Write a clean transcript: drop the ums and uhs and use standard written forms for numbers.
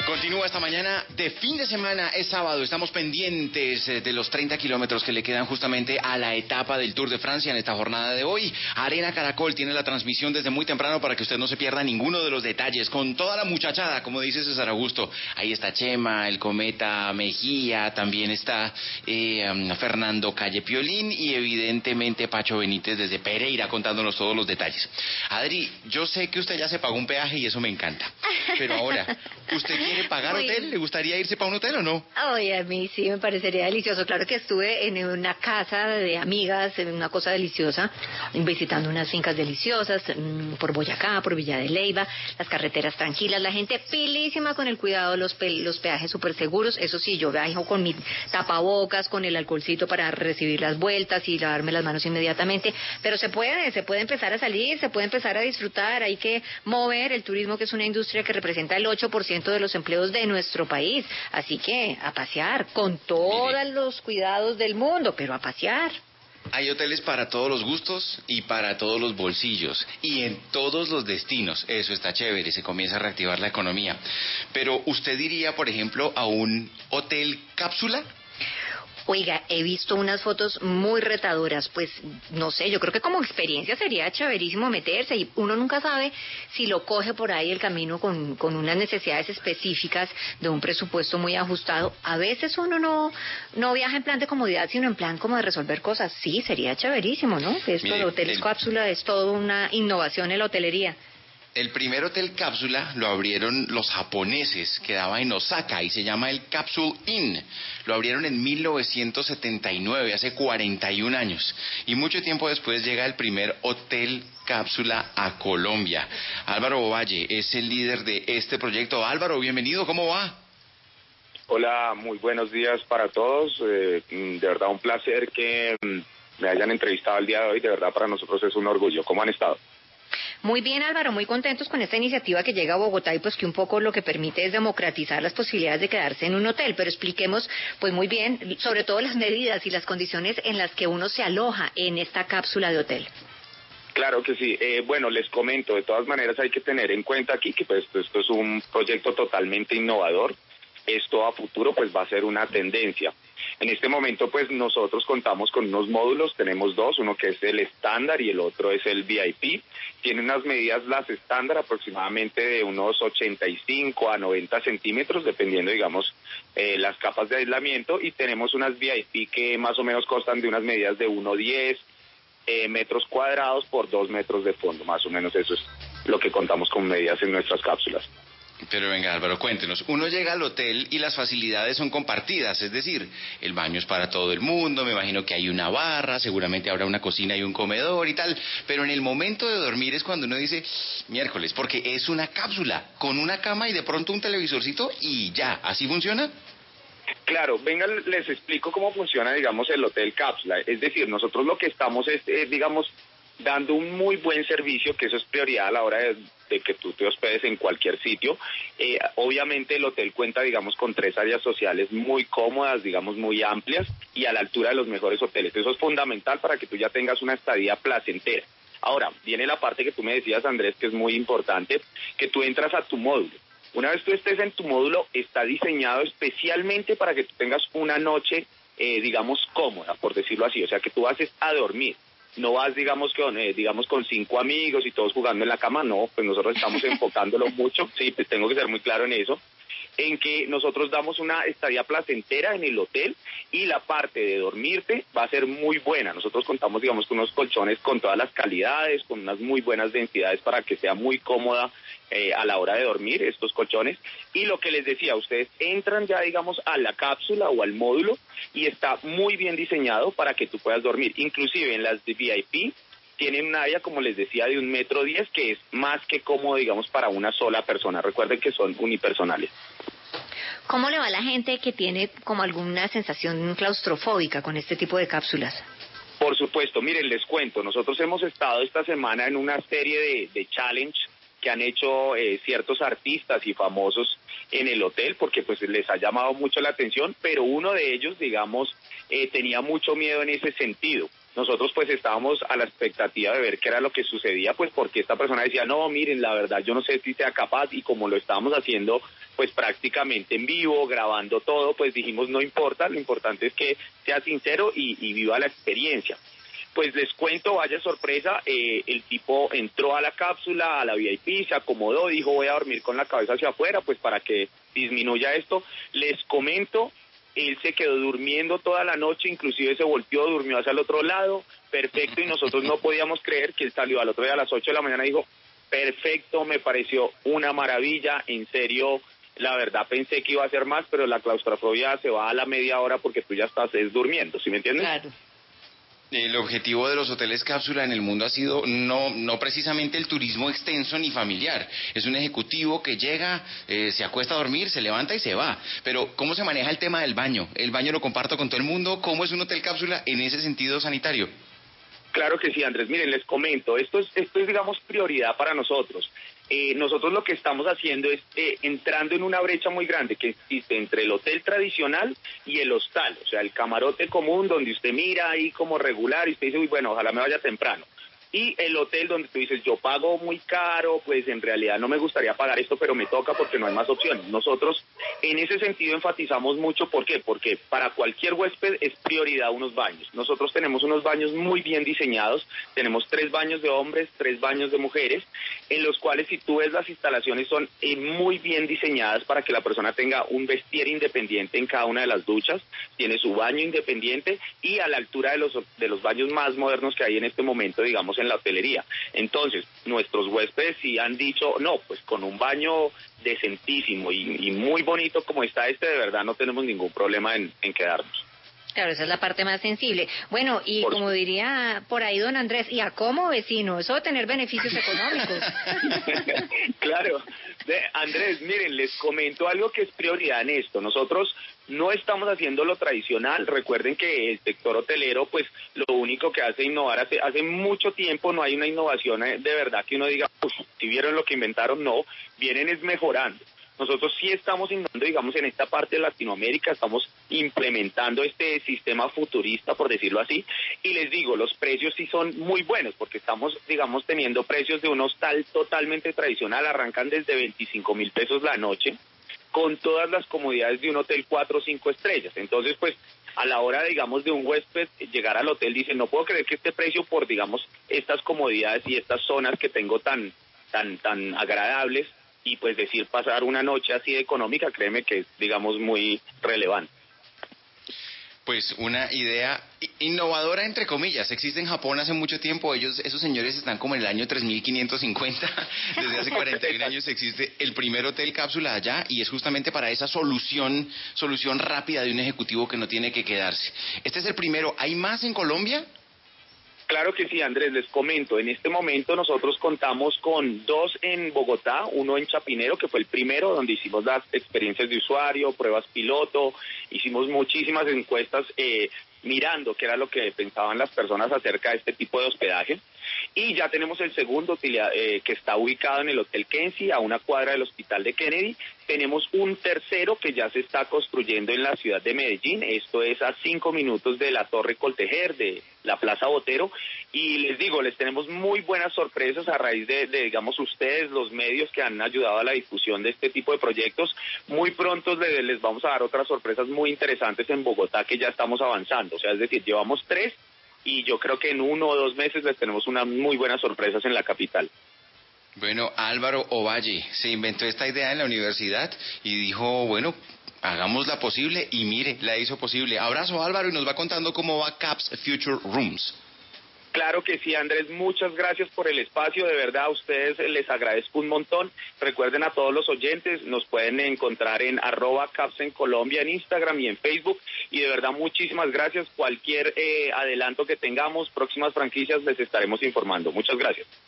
Continúa esta mañana de fin de semana, es sábado, estamos pendientes de los 30 kilómetros que le quedan justamente a la etapa del Tour de Francia en esta jornada de hoy. Arena Caracol tiene la transmisión desde muy temprano para que usted no se pierda ninguno de los detalles, con toda la muchachada, como dice César Augusto. Ahí está Chema, el Cometa Mejía, también está Fernando Calle Piolín y evidentemente Pacho Benítez desde Pereira contándonos todos los detalles. Adri, yo sé que usted ya se pagó un peaje y eso me encanta, pero ahora, ¿usted quiere pagar hotel? ¿Le gustaría irse para un hotel o no? Ay, a mí sí me parecería delicioso. Claro que estuve en una casa de amigas, en una cosa deliciosa, visitando unas fincas deliciosas, por Boyacá, por Villa de Leyva, las carreteras tranquilas, la gente pilísima con el cuidado, los peajes súper seguros. Eso sí, yo viajo con mi tapabocas, con el alcoholcito para recibir las vueltas y lavarme las manos inmediatamente, pero se puede empezar a salir, se puede empezar a disfrutar. Hay que mover el turismo, que es una industria que representa el 8% de los empleos de nuestro país, así que a pasear con todos los cuidados del mundo, pero a pasear. Hay hoteles para todos los gustos y para todos los bolsillos y en todos los destinos. Eso está chévere, se comienza a reactivar la economía. Pero ¿usted iría, por ejemplo, a un hotel cápsula? Oiga, he visto unas fotos muy retadoras, pues no sé, yo creo que como experiencia sería chéverísimo meterse, y uno nunca sabe si lo coge por ahí el camino con unas necesidades específicas de un presupuesto muy ajustado. A veces uno no viaja en plan de comodidad, sino en plan como de resolver cosas. Sí, sería chéverísimo, ¿no? Esto de hoteles cápsula es toda una innovación en la hotelería. El primer hotel cápsula lo abrieron los japoneses, quedaba en Osaka y se llama el Capsule Inn. Lo abrieron en 1979, hace 41 años. Y mucho tiempo después llega el primer hotel cápsula a Colombia. Álvaro Ovalle es el líder de este proyecto. Álvaro, bienvenido, ¿cómo va? Hola, muy buenos días para todos. De verdad un placer que me hayan entrevistado el día de hoy. De verdad para nosotros es un orgullo. ¿Cómo han estado? Muy bien, Álvaro, muy contentos con esta iniciativa que llega a Bogotá y pues que un poco lo que permite es democratizar las posibilidades de quedarse en un hotel, pero expliquemos pues muy bien, sobre todo las medidas y las condiciones en las que uno se aloja en esta cápsula de hotel. Claro que sí. Bueno, les comento, de todas maneras hay que tener en cuenta aquí que pues esto es un proyecto totalmente innovador. Esto a futuro pues va a ser una tendencia. En este momento pues nosotros contamos con unos módulos, tenemos dos, uno que es el estándar y el otro es el VIP. Tienen unas medidas las estándar aproximadamente de unos 85 a 90 centímetros, dependiendo digamos las capas de aislamiento, y tenemos unas VIP que más o menos constan de unas medidas de 1,10 metros cuadrados por 2 metros de fondo, más o menos eso es lo que contamos con medidas en nuestras cápsulas. Pero venga, Álvaro, cuéntenos. Uno llega al hotel y las facilidades son compartidas, es decir, el baño es para todo el mundo, me imagino que hay una barra, seguramente habrá una cocina y un comedor y tal, pero en el momento de dormir es cuando uno dice, miércoles, porque es una cápsula, con una cama y de pronto un televisorcito y ya, ¿así funciona? Claro, venga, les explico cómo funciona, digamos, el hotel cápsula. Es decir, nosotros lo que estamos es digamos, dando un muy buen servicio, que eso es prioridad a la hora de que tú te hospedes en cualquier sitio. Obviamente el hotel cuenta, digamos, con 3 áreas sociales muy cómodas, digamos, muy amplias y a la altura de los mejores hoteles. Eso es fundamental para que tú ya tengas una estadía placentera. Ahora, viene la parte que tú me decías, Andrés, que es muy importante, que tú entras a tu módulo. Una vez tú estés en tu módulo, está diseñado especialmente para que tú tengas una noche, digamos, cómoda, por decirlo así. O sea, que tú vas a dormir. No vas, digamos, con 5 amigos y todos jugando en la cama. No, pues nosotros estamos enfocándolo mucho. Sí, pues tengo que ser muy claro en eso. En que nosotros damos una estadía placentera en el hotel y la parte de dormirte va a ser muy buena. Nosotros contamos, digamos, con unos colchones con todas las calidades, con unas muy buenas densidades para que sea muy cómoda a la hora de dormir estos colchones. Y lo que les decía, ustedes entran ya, digamos, a la cápsula o al módulo y está muy bien diseñado para que tú puedas dormir. Inclusive en las de VIP tienen un área, como les decía, de 1,10 metros, que es más que cómodo, digamos, para una sola persona. Recuerden que son unipersonales. ¿Cómo le va a la gente que tiene como alguna sensación claustrofóbica con este tipo de cápsulas? Por supuesto, miren, les cuento, nosotros hemos estado esta semana en una serie de challenge que han hecho ciertos artistas y famosos en el hotel, porque pues les ha llamado mucho la atención, pero uno de ellos, digamos, tenía mucho miedo en ese sentido. nosotros pues estábamos a la expectativa de ver qué era lo que sucedía, pues porque esta persona decía, no, miren, la verdad yo no sé si sea capaz, y como lo estábamos haciendo pues prácticamente en vivo, grabando todo, pues dijimos no importa, lo importante es que sea sincero y viva la experiencia. Pues les cuento, vaya sorpresa, el tipo entró a la cápsula, a la VIP, se acomodó, dijo voy a dormir con la cabeza hacia afuera, pues para que disminuya esto. Les comento, él se quedó durmiendo toda la noche, inclusive se volteó, durmió hacia el otro lado, perfecto, y nosotros no podíamos creer que él salió al otro día a las 8 de la mañana y dijo, perfecto, me pareció una maravilla, en serio, la verdad pensé que iba a ser más, pero la claustrofobia se va a la media hora porque tú ya estás durmiendo, ¿sí me entiendes? Claro. El objetivo de los hoteles cápsula en el mundo ha sido no precisamente el turismo extenso ni familiar. Es un ejecutivo que llega, se acuesta a dormir, se levanta y se va. Pero, ¿cómo se maneja el tema del baño? El baño lo comparto con todo el mundo. ¿Cómo es un hotel cápsula en ese sentido sanitario? Claro que sí, Andrés. Miren, les comento, esto es digamos, prioridad para nosotros. Nosotros lo que estamos haciendo es entrando en una brecha muy grande que existe entre el hotel tradicional y el hostal, o sea, el camarote común donde usted mira ahí como regular y usted dice, uy, bueno, ojalá me vaya temprano. Y el hotel donde tú dices, yo pago muy caro, pues en realidad no me gustaría pagar esto, pero me toca porque no hay más opciones. Nosotros en ese sentido enfatizamos mucho, ¿por qué? Porque para cualquier huésped es prioridad unos baños. Nosotros tenemos unos baños muy bien diseñados, tenemos 3 baños de hombres, 3 baños de mujeres, en los cuales si tú ves las instalaciones son muy bien diseñadas para que la persona tenga un vestier independiente en cada una de las duchas, tiene su baño independiente y a la altura de los baños más modernos que hay en este momento, digamos, en la hotelería. Entonces, nuestros huéspedes sí han dicho, no, pues con un baño decentísimo y muy bonito como está de verdad no tenemos ningún problema en quedarnos. Claro, esa es la parte más sensible. Bueno, y como diría por ahí don Andrés, ¿y a cómo, vecino? Eso de tener beneficios económicos. Claro. Andrés, miren, les comento algo que es prioridad en esto. Nosotros no estamos haciendo lo tradicional. Recuerden que el sector hotelero, pues, lo único que hace innovar, hace mucho tiempo no hay una innovación de verdad que uno diga, pues, si vieron lo que inventaron, no, vienen es mejorando. Nosotros sí estamos innovando, digamos, en esta parte de Latinoamérica, estamos implementando este sistema futurista, por decirlo así, y les digo, los precios sí son muy buenos, porque estamos, digamos, teniendo precios de un hostal totalmente tradicional, arrancan desde 25,000 pesos la noche, con todas las comodidades de un hotel 4 o 5 estrellas. Entonces, pues, a la hora, digamos, de un huésped llegar al hotel, dice, no puedo creer que este precio por, digamos, estas comodidades y estas zonas que tengo tan agradables, y pues decir pasar una noche así de económica, créeme que es, digamos, muy relevante. Pues una idea innovadora, entre comillas. Existe en Japón hace mucho tiempo. Esos señores están como en el año 3550. Desde hace 41 años existe el primer hotel cápsula allá y es justamente para esa solución rápida de un ejecutivo que no tiene que quedarse. Este es el primero. ¿Hay más en Colombia? Claro que sí, Andrés, les comento, en este momento nosotros contamos con 2 en Bogotá, uno en Chapinero, que fue el primero, donde hicimos las experiencias de usuario, pruebas piloto, hicimos muchísimas encuestas mirando qué era lo que pensaban las personas acerca de este tipo de hospedaje. Y ya tenemos el segundo que está ubicado en el Hotel Kensi, a una cuadra del Hospital de Kennedy. Tenemos un tercero que ya se está construyendo en la ciudad de Medellín, esto es a 5 minutos de la Torre Coltejer, de la Plaza Botero, y les digo, les tenemos muy buenas sorpresas a raíz de digamos, ustedes, los medios que han ayudado a la difusión de este tipo de proyectos. Muy pronto les vamos a dar otras sorpresas muy interesantes en Bogotá que ya estamos avanzando, o sea, es decir, llevamos 3 y yo creo que en 1 o 2 meses les tenemos unas muy buenas sorpresas en la capital. Bueno, Álvaro Ovalle se inventó esta idea en la universidad y dijo, bueno, hagámosla posible y mire, la hizo posible. Abrazo, Álvaro, y nos va contando cómo va CAPS Future Rooms. Claro que sí, Andrés, muchas gracias por el espacio, de verdad a ustedes les agradezco un montón. Recuerden a todos los oyentes, nos pueden encontrar en @CAPS en Colombia, en Instagram y en Facebook, y de verdad muchísimas gracias. Cualquier adelanto que tengamos, próximas franquicias, les estaremos informando. Muchas gracias.